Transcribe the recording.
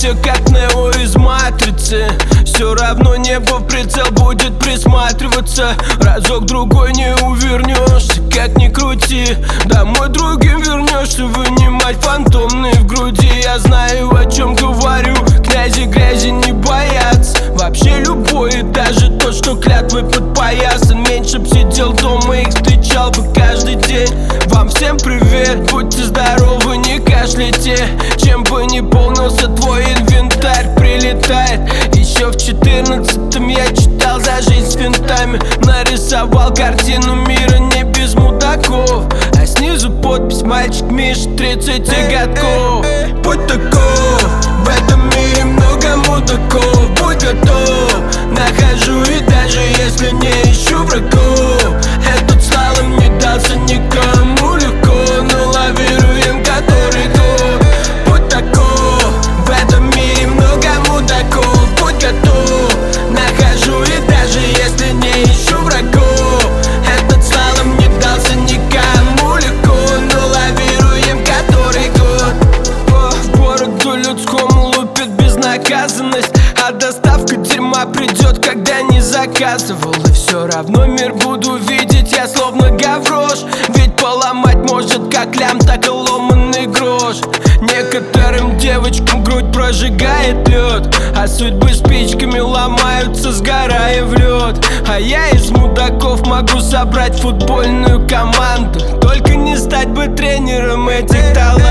все как Нео из Матрицы. Все равно небо в прицел будет присматриваться. Разок-другой не увернешься, как ни крути. Домой другим вернешься, вынимать фантомные в груди. Я знаю, о чем говорю, князи грязи не боятся. Вообще любой, и даже тот, что клятвой подпоясан. Меньше б сидел дома, их встречал бы каждый день. Вам всем привет, будьте здоровы, не кашляйте. Чем бы ни полнился твой инвентарь, прилетает. Еще в 14-м я читал за жизнь с винтами. Нарисовал картину мира не без мудаков, а снизу подпись: мальчик Миша, 30 годков. Будь таков, в этом мире много мудаков. Будь готов, нахожу, и даже если не ищу врагов, этот слалом не дался никому легко. Но лавируем который год. Будь таков, в этом мире много мудаков. Будь готов, нахожу, и даже если не ищу врагов, этот слалом не дался никому легко. Но лавируем который год. В городу людскому лупит безнаказанность, а доставка дерьма придет, когда не заказывал. И все равно мир буду видеть я словно гаврош. Ведь поломать может как лям, так и ломанный грош. Некоторым девочкам грудь прожигает лед, а судьбы спичками ломаются, сгорая в лед. А я из мудаков могу собрать футбольную команду, только не стать бы тренером этих талантов.